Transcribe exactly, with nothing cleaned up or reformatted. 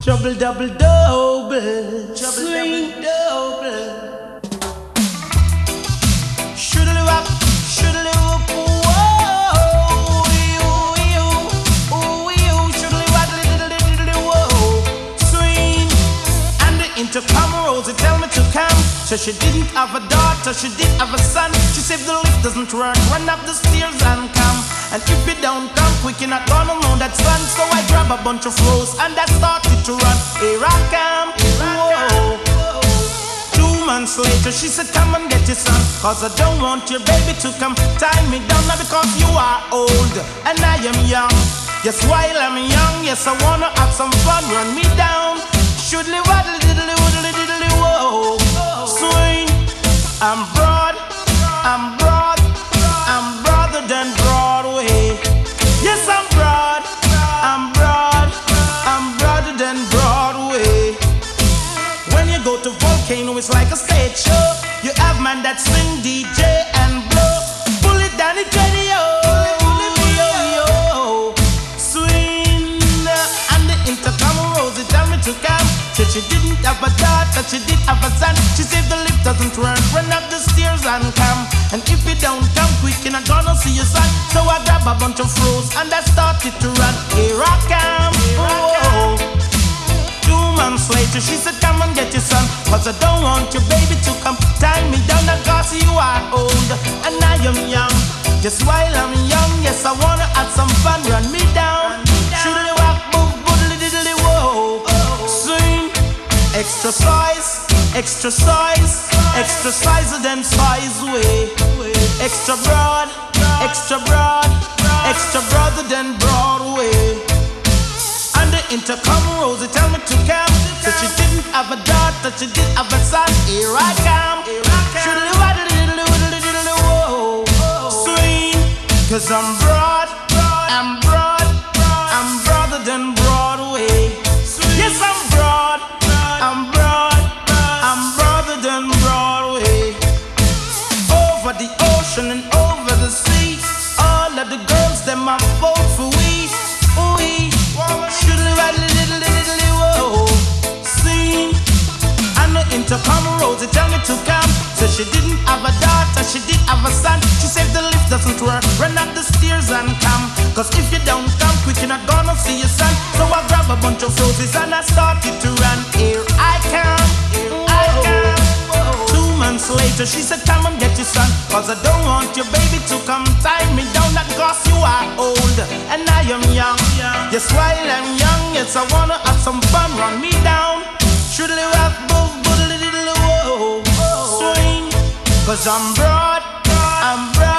Trouble double double, trouble double double. Shoodly wop, shoodly whoop, whoa, you, you, ooh, you, shoodly wop, little, little, little, whoa, swing. And the intercom rose, it tell me to come. So she didn't have a daughter, she did have a son. She said the lift doesn't work, run up the stairs and come. And if you don't come quick, you're not gonna know that's fun. So I grab a bunch of rose and I started to run. Here I come, whoa. Two months later, she said, come and get your son, cause I don't want your baby to come tie me down. Now because you are old and I am young. Yes, while I'm young, yes, I wanna have some fun. Run me down, shoodly waddly diddly woodly diddly whoa. Swing, I'm broad, I'm broad, I'm broader than Broadway. Yes, I'm broad, I'm broad, I'm broader than Broadway. When you go to Volcano, it's like a stage show. You have man that swing, D J and blow. Pull it down, it radio. Yo, yo. Swing, and the intercom rose, it tell me to come. Said she didn't have a daughter, she did have a son. She said the lift doesn't work, run up the stairs and come. And if you don't come quick, you're not gonna see your son. So I grab a bunch of rose and I started to run. Here I come, whoa. Two months later, she said, come and get your son, cause I don't want your baby to come tie me down. Cause you are old and I am young. Just while I'm young, yes, I wanna have some fun. Run me down, shoodly wop, boop, boodly diddly whoa. Swing, extra size, extra size, extra size than size way. Extra broad, extra broad, extra broader than Broadway. And the intercom rose, it tell me to come. So she didn't have a daughter, she did have a son. Here I come, shoodly waddly diddly woodly diddly whoa. Swing, cause I'm broad, I'm broad, I'm broader than Broadway. Yes, I'm broad, I'm broad, I'm broader than Broadway. Over the ocean and over the sea, all of the girls, them are vote for we. We shoodly waddly diddly diddly whoa. Sing, and the intercom rose, it tell me to come. So she didn't have a daughter, she did have a son. She said the lift doesn't work, run up the stairs and come. Cause if you don't come quick, you're not gonna see your son. So I grab a bunch of roses and I started to run. Here I come, here I come. Two months later, she said, come and get your son, cause I don't want your baby to come tie me down. That cause you are old and I am young. Yes, while I'm young, yes, I wanna have some fun. Run me down, shoodly wop, boop, boodly diddly whoa. Swing, cause I'm broad, I'm broad.